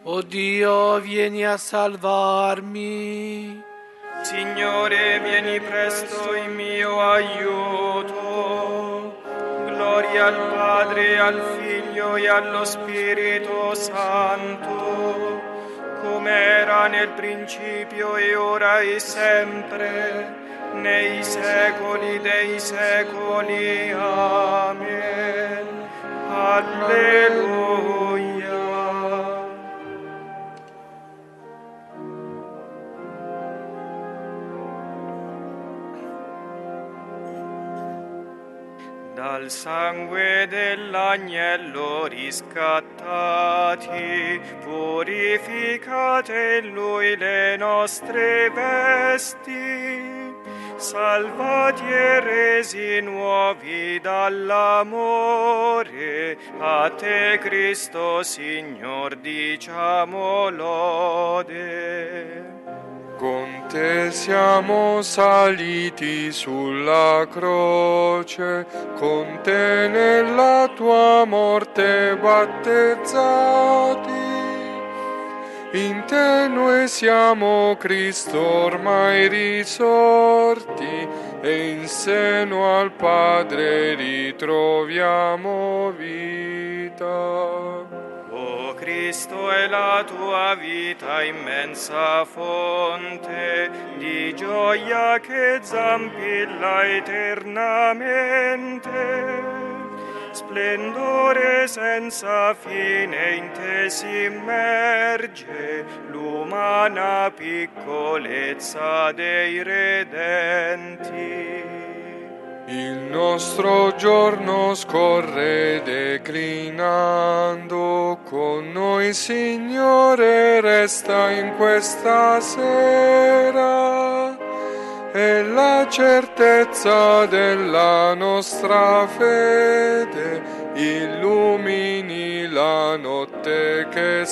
O Dio, vieni a salvarmi. Signore, vieni presto in mio aiuto. Gloria al Padre, al Figlio e allo Spirito Santo, come era nel principio e ora e sempre, nei secoli dei secoli. Amen. Alleluia. Dal sangue dell'agnello riscattati, purificate in lui le nostre vesti, salvati e resi nuovi dall'amore, a te Cristo Signor diciamo lode. Con te siamo saliti sulla croce, con te nella tua morte battezzati. In te noi siamo Cristo ormai risorti, e in seno al Padre ritroviamo vita. O Cristo, è la tua vita immensa fonte di gioia che zampilla eternamente. Splendore senza fine in te si immerge l'umana piccolezza dei redenti. Il nostro giorno scorre declinando, con noi Signore resta in questa sera, e la certezza della nostra fede illumini la notte che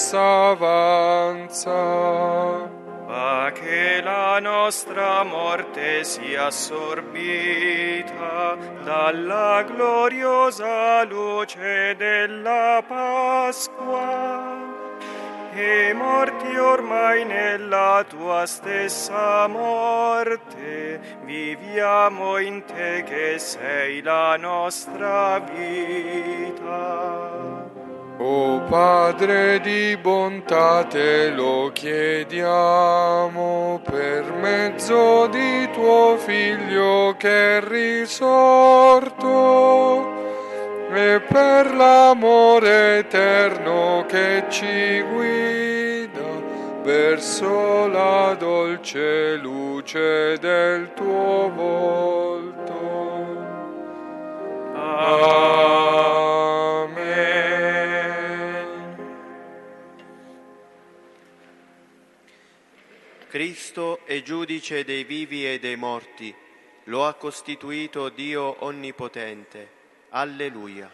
s'avanza. Ma che la nostra morte sia assorbita dalla gloriosa luce della Pasqua, e morti ormai nella tua stessa morte, viviamo in te che sei la nostra vita. O Padre di bontà, te lo chiediamo per mezzo di tuo Figlio che è risorto, e per l'amore eterno che ci guida verso la dolce luce del tuo volto. Amen. Cristo è giudice dei vivi e dei morti, lo ha costituito Dio Onnipotente. Alleluia.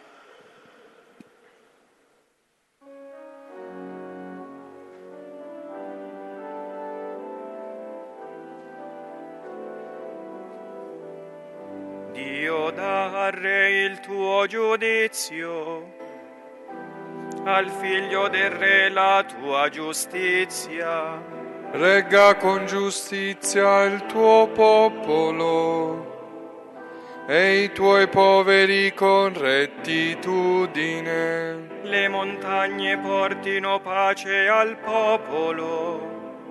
Dio, dà al Re il tuo giudizio, al Figlio del Re la tua giustizia. Regga con giustizia il tuo popolo e i tuoi poveri con rettitudine. Le montagne portino pace al popolo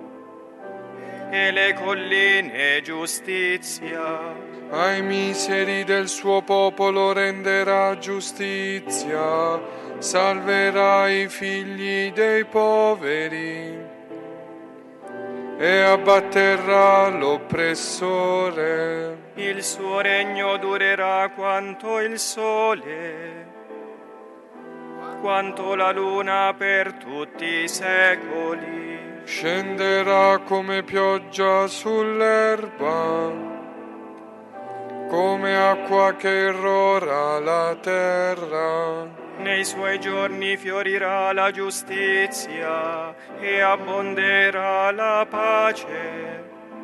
e le colline giustizia. Ai miseri del suo popolo renderà giustizia, salverà i figli dei poveri e abbatterà l'oppressore. Il suo regno durerà quanto il sole, quanto la luna per tutti i secoli. Scenderà come pioggia sull'erba, come acqua che irrora la terra. Nei suoi giorni fiorirà la giustizia e abbonderà la pace,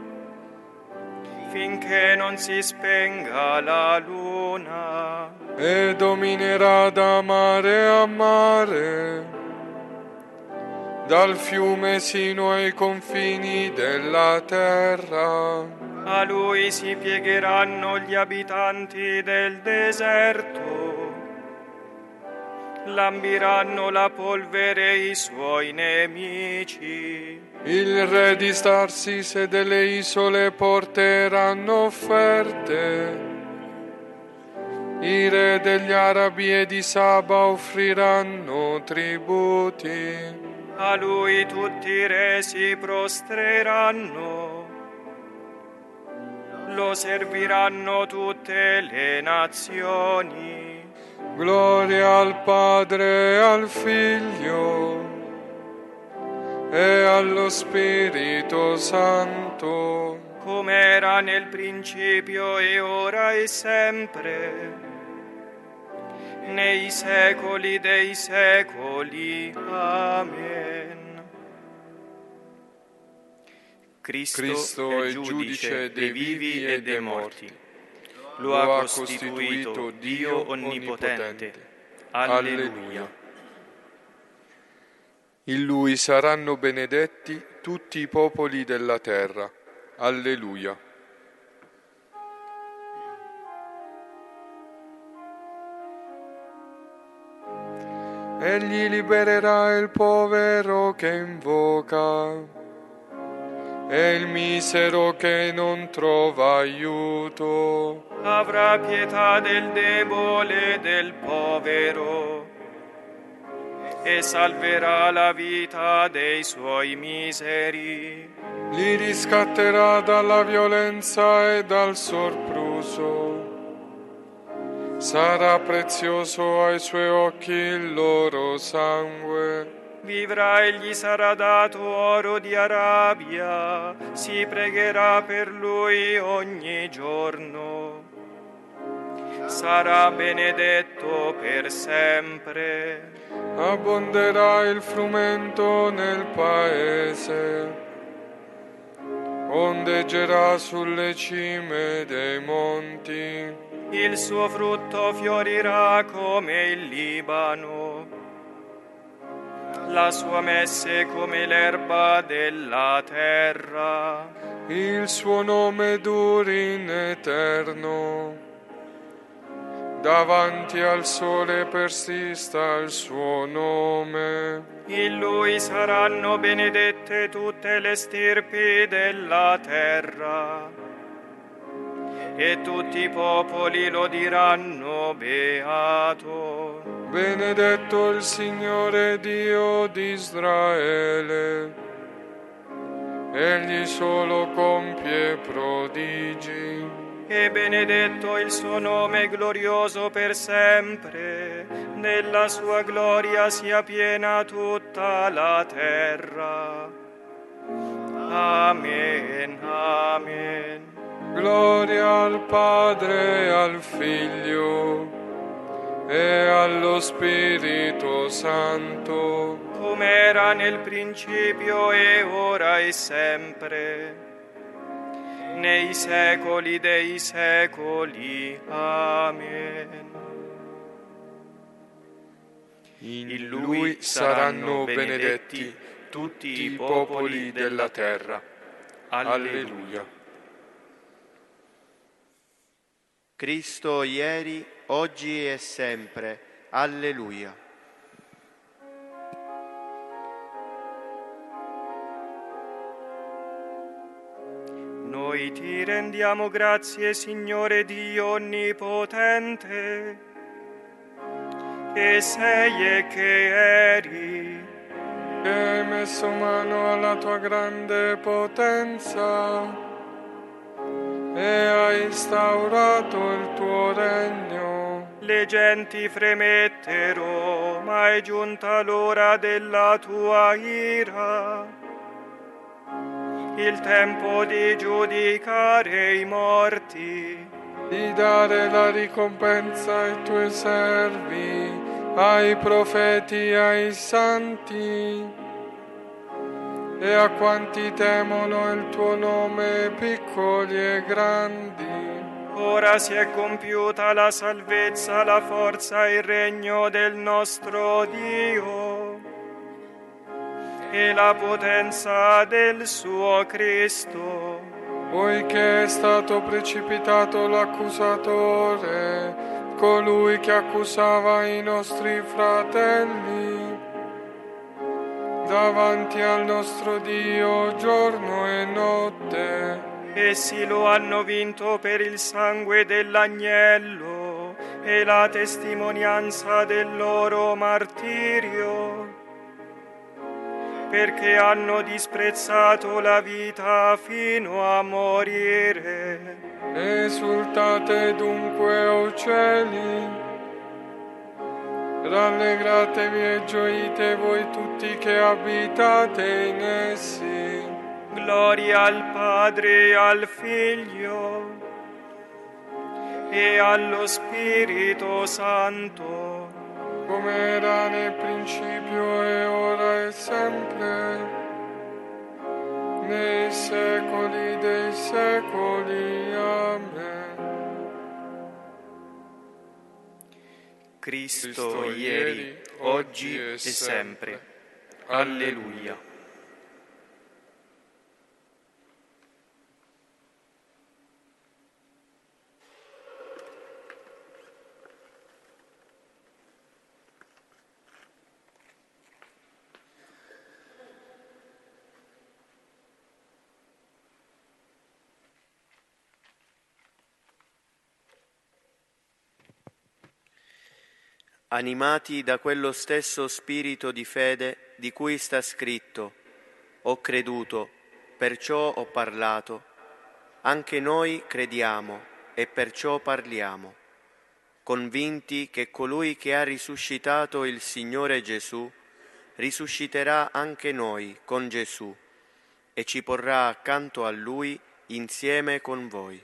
finché non si spenga la luna. E dominerà da mare a mare, dal fiume sino ai confini della terra. A lui si piegheranno gli abitanti del deserto, lambiranno la polvere i suoi nemici. Il re di Tarsis e delle isole porteranno offerte. I re degli Arabi e di Saba offriranno tributi. A lui tutti i re si prostreranno, lo serviranno tutte le nazioni. Gloria al Padre e al Figlio e allo Spirito Santo, come era nel principio e ora e sempre, nei secoli dei secoli. Amen. Cristo è giudice dei vivi e dei morti. Lo ha costituito Dio Onnipotente. Alleluia. In Lui saranno benedetti tutti i popoli della terra. Alleluia. Egli libererà il povero che invoca e il misero che non trova aiuto. Avrà pietà del debole e del povero e salverà la vita dei suoi miseri. Li riscatterà dalla violenza e dal sopruso. Sarà prezioso ai suoi occhi il loro sangue. Vivrà e gli sarà dato oro di Arabia, si pregherà per lui ogni giorno. Sarà benedetto per sempre. Abbonderà il frumento nel paese, ondeggerà sulle cime dei monti. Il suo frutto fiorirà come il Libano, la sua messe come l'erba della terra. Il suo nome duri in eterno, davanti al sole persista il suo nome. In lui saranno benedette tutte le stirpi della terra, e tutti i popoli lo diranno beato. Benedetto il Signore Dio di Israele, egli solo compie prodigi. E benedetto il suo nome glorioso per sempre, nella sua gloria sia piena tutta la terra. Amen, amen. Gloria al Padre e al Figlio e allo Spirito Santo, come era nel principio e ora e sempre, nei secoli dei secoli. Amen. In Lui saranno benedetti tutti i popoli della terra. Alleluia. Cristo ieri, oggi e sempre. Alleluia. Noi ti rendiamo grazie, Signore Dio Onnipotente, che sei e che eri, Che hai messo mano alla tua grande potenza e hai instaurato il tuo regno. le genti fremettero, ma è giunta l'ora della tua ira, il tempo di giudicare i morti, Di dare la ricompensa ai tuoi servi, ai profeti, ai santi e a quanti temono il tuo nome, piccoli e grandi. Ora si è compiuta la salvezza, la forza e il regno del nostro Dio. e la potenza del suo Cristo. Poiché è stato precipitato l'accusatore, colui che accusava i nostri fratelli, davanti al nostro Dio giorno e notte. Essi lo hanno vinto per il sangue dell'agnello e la testimonianza del loro martirio, perché hanno disprezzato la vita fino a morire. Esultate dunque, o cieli, rallegratevi e gioite voi tutti che abitate in essi. Gloria al Padre e al Figlio e allo Spirito Santo, come era nel principio e ora e sempre, nei secoli dei secoli. Amen. Cristo ieri, oggi e sempre. Alleluia. Animati da quello stesso spirito di fede di cui sta scritto: ho creduto, perciò ho parlato, anche noi crediamo e perciò parliamo, convinti che colui che ha risuscitato il Signore Gesù risusciterà anche noi con Gesù e ci porrà accanto a Lui insieme con voi.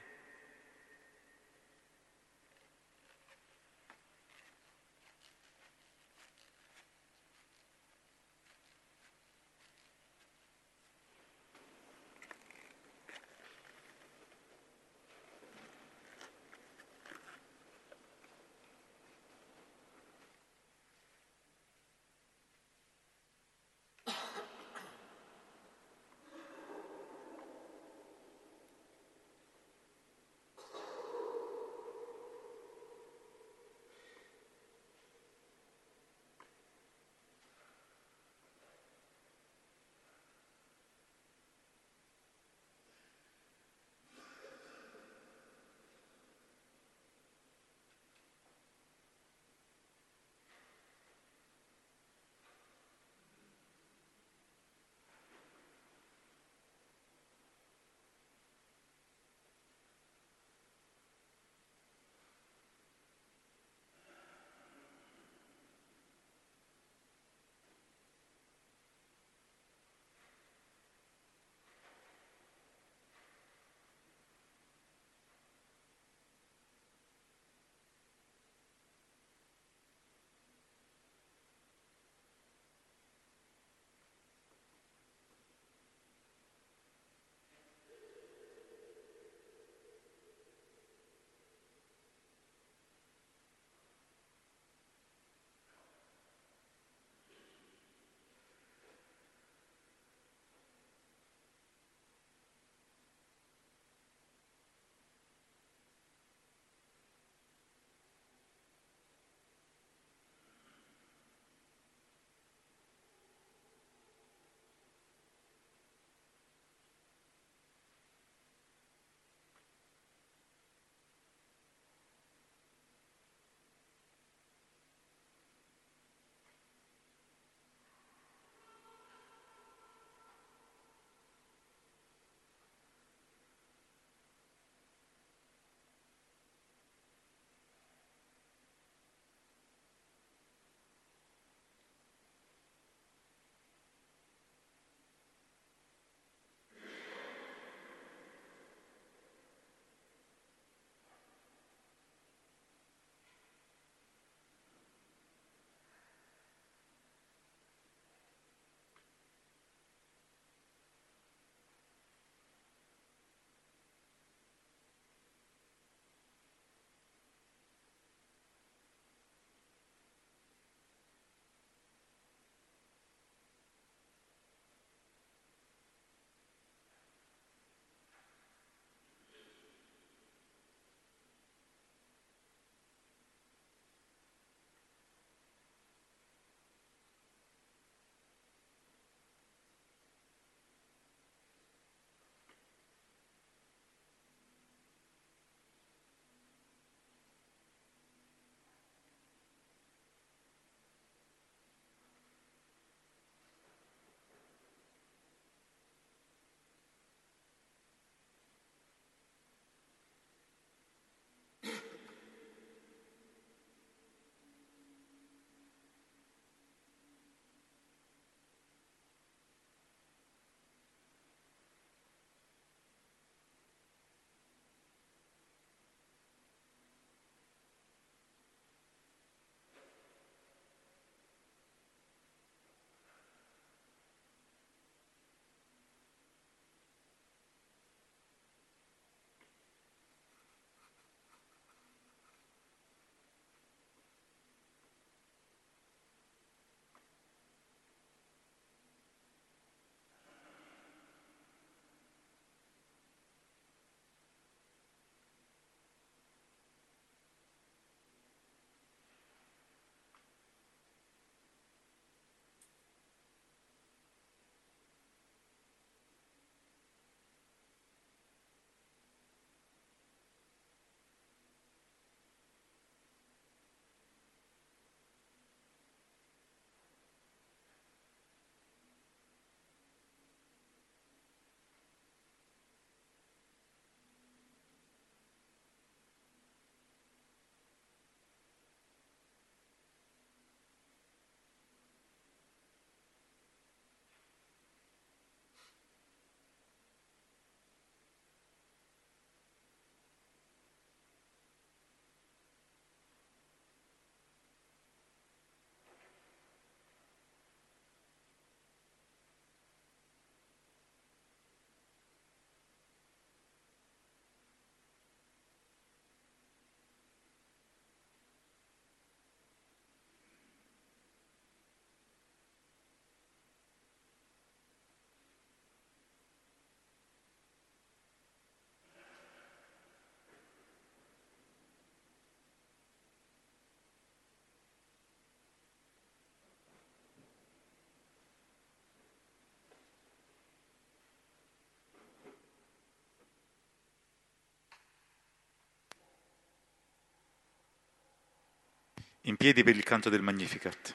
In piedi per il canto del Magnificat.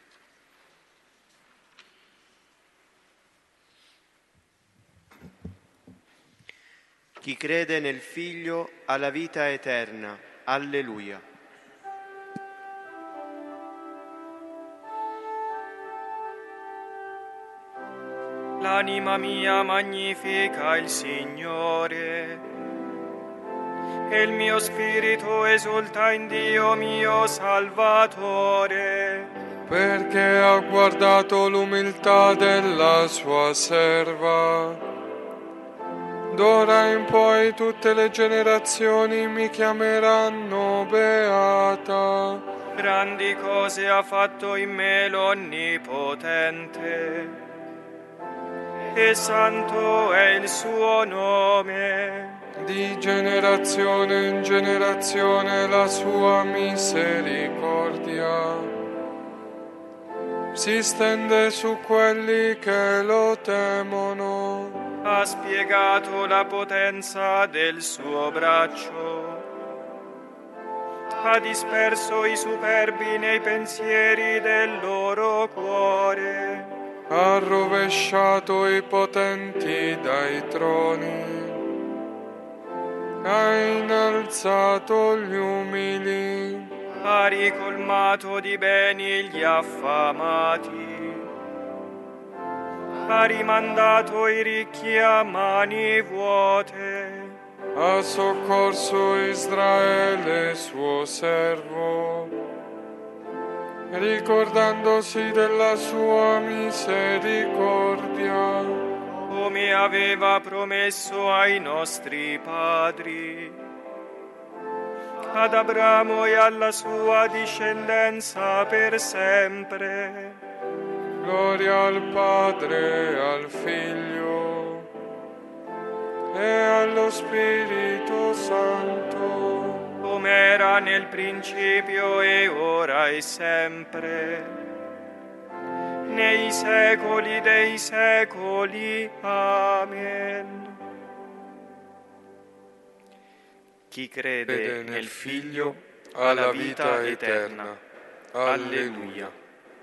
Chi crede nel Figlio ha la vita eterna. Alleluia. L'anima mia magnifica il Signore, e il mio spirito esulta in Dio mio Salvatore, perché ha guardato l'umiltà della sua serva. D'ora in poi tutte le generazioni mi chiameranno beata. grandi cose ha fatto in me l'Onnipotente, e santo è il suo nome. Di generazione in generazione la sua misericordia si stende su quelli che lo temono. Ha spiegato la potenza del suo braccio, ha disperso i superbi nei pensieri del loro cuore, Ha rovesciato i potenti dai troni, ha innalzato gli umili, ha ricolmato di beni gli affamati, ha rimandato i ricchi a mani vuote, ha soccorso Israele suo servo, ricordandosi della sua misericordia, come aveva promesso ai nostri padri, ad Abramo e alla sua discendenza per sempre. Gloria al Padre, al Figlio e allo Spirito Santo, come era nel principio e ora e sempre, nei secoli dei secoli. Amen. Chi crede nel Figlio ha la vita eterna. Alleluia.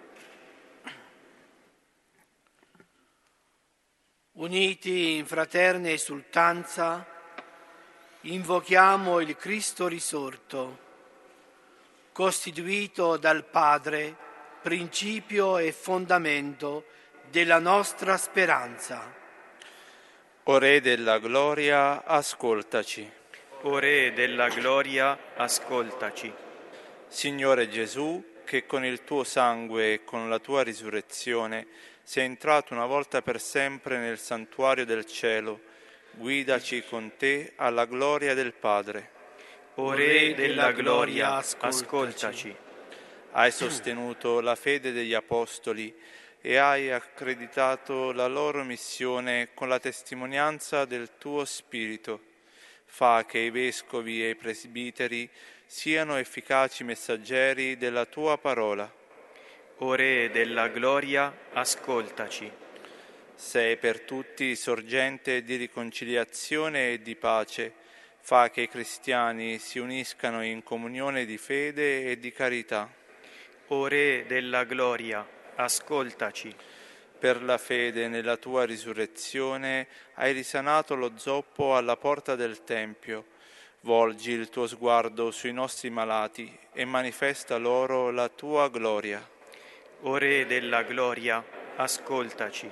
Uniti in fraterna esultanza, invochiamo il Cristo risorto, costituito dal Padre, principio e fondamento della nostra speranza. O Re della gloria, ascoltaci. O Re della gloria, ascoltaci. Signore Gesù, che con il tuo sangue e con la tua risurrezione sei entrato una volta per sempre nel santuario del cielo, guidaci con te alla gloria del Padre. O Re della gloria, ascoltaci. Hai sostenuto la fede degli Apostoli e hai accreditato la loro missione con la testimonianza del tuo Spirito. Fa che i vescovi e i presbiteri siano efficaci messaggeri della tua parola. O Re della gloria, ascoltaci. Sei per tutti sorgente di riconciliazione e di pace. Fa che i cristiani si uniscano in comunione di fede e di carità. O Re della gloria, ascoltaci. Per la fede nella tua risurrezione hai risanato lo zoppo alla porta del Tempio. Volgi il tuo sguardo sui nostri malati e manifesta loro la tua gloria. O Re della gloria, ascoltaci.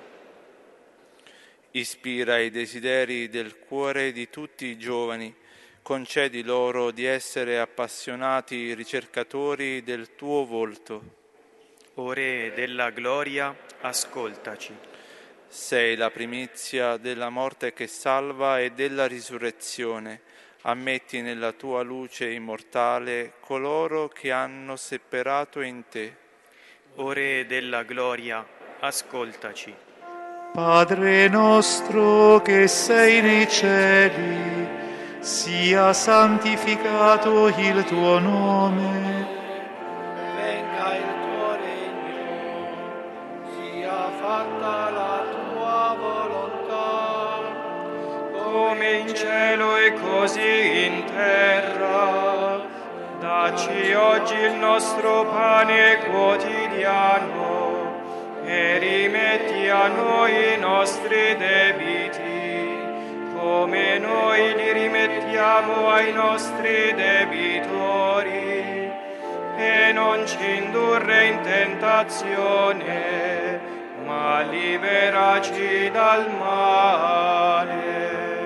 Ispira i desideri del cuore di tutti i giovani, concedi loro di essere appassionati ricercatori del tuo volto. O Re della gloria, ascoltaci. Sei la primizia della morte che salva e della risurrezione. Ammetti nella tua luce immortale coloro che hanno sepperato in te. O Re della gloria, ascoltaci. Padre nostro che sei nei cieli, sia santificato il tuo nome. Venga il tuo regno, sia fatta la tua volontà, Come in cielo e così in terra. Dacci oggi il nostro pane quotidiano e rimetti a noi i nostri debiti, come noi li rimettiamo ai nostri debitori, e non ci indurre in tentazione, ma liberaci dal male.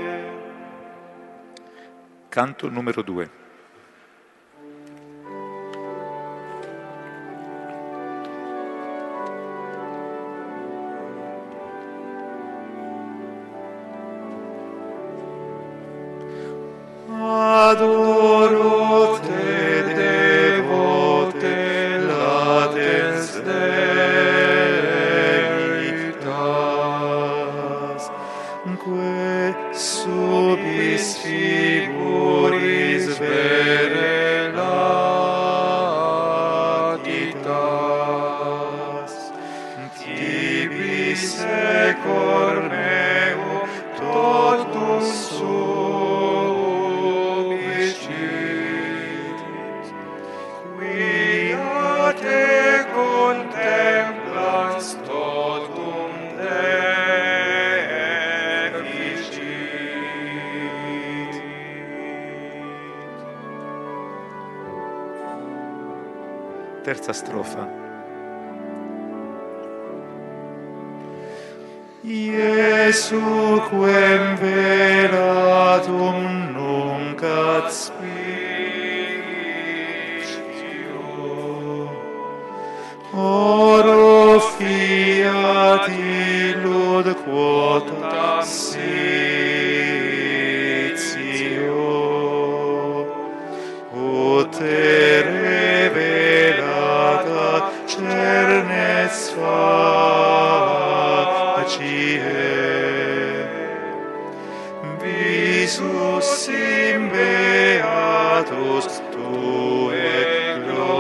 Canto numero 2. Adoro te, devote, latens Deitas, que subis figuris vere latitas, tibi secor meum totum subicitis, quia te contemplans totum deficit. Terza strofa. Iesu quem velatum nunc ad spiciu, oro fiat illud quod sitio, ut revelata cernes facie, visus in beatus tue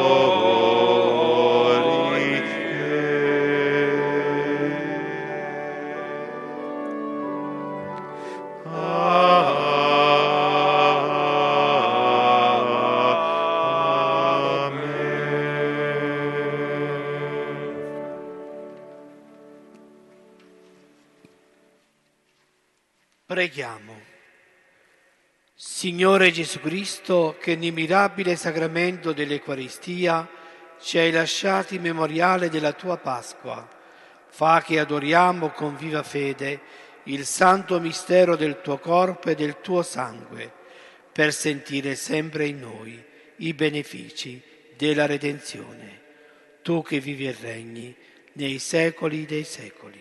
Preghiamo. Signore Gesù Cristo, che nel mirabile sacramento dell'Eucaristia ci hai lasciati memoriale della tua Pasqua, fa che adoriamo con viva fede il santo mistero del tuo corpo e del tuo sangue, per sentire sempre in noi i benefici della redenzione. Tu che vivi e regni nei secoli dei secoli.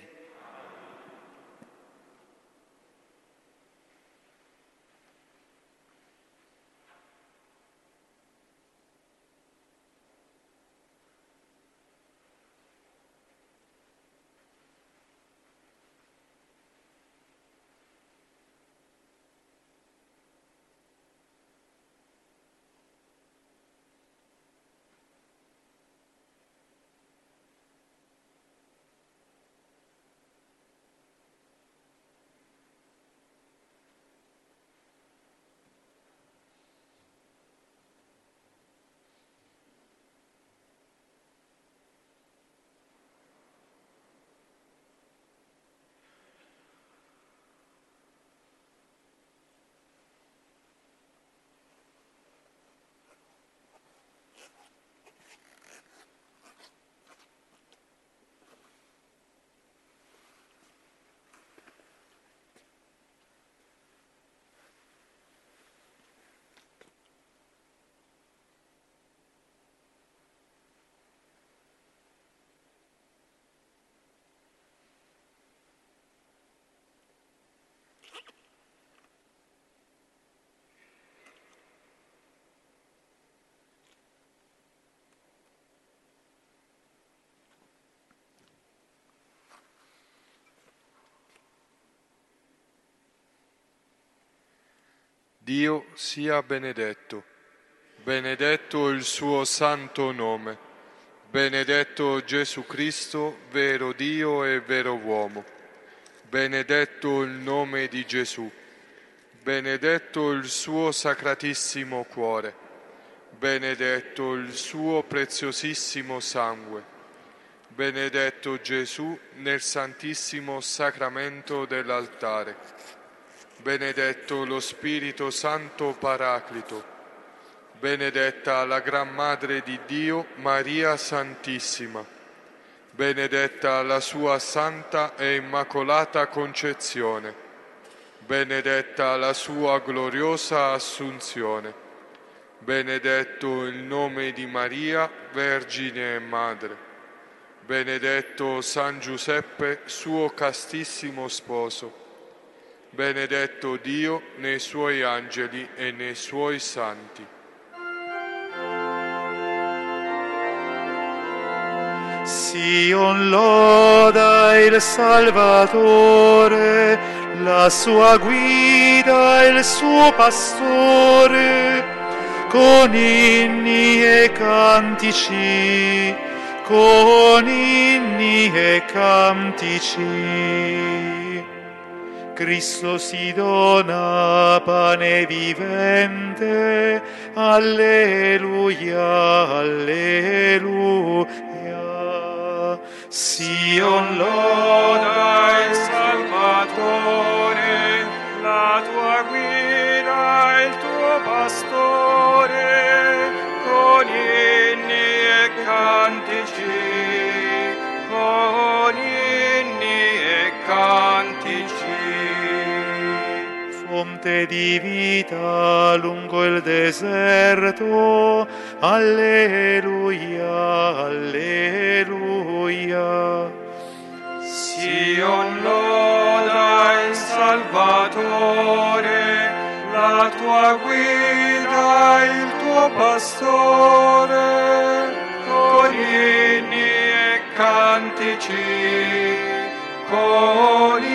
Dio sia benedetto, benedetto il suo santo nome, benedetto Gesù Cristo, vero Dio e vero uomo, benedetto il nome di Gesù, benedetto il suo sacratissimo cuore, benedetto il suo preziosissimo sangue, benedetto Gesù nel santissimo sacramento dell'altare, benedetto lo Spirito Santo Paraclito, benedetta la Gran Madre di Dio, Maria Santissima, benedetta la sua santa e immacolata concezione, benedetta la sua gloriosa assunzione, benedetto il nome di Maria, Vergine e Madre, benedetto San Giuseppe, suo castissimo sposo, benedetto Dio nei suoi angeli e nei suoi santi. Sion loda il Salvatore, la sua guida il suo pastore, con inni e cantici, con inni e cantici. Cristo si dona pane vivente, alleluia, alleluia. Sion loda il Salvatore, la tua guida il tuo pastore, con inni e cantici, con inni e cantici. Fonte di vita lungo il deserto, alleluia, alleluia. Sion loda il Salvatore, la tua guida il tuo pastore, con inni e cantici, con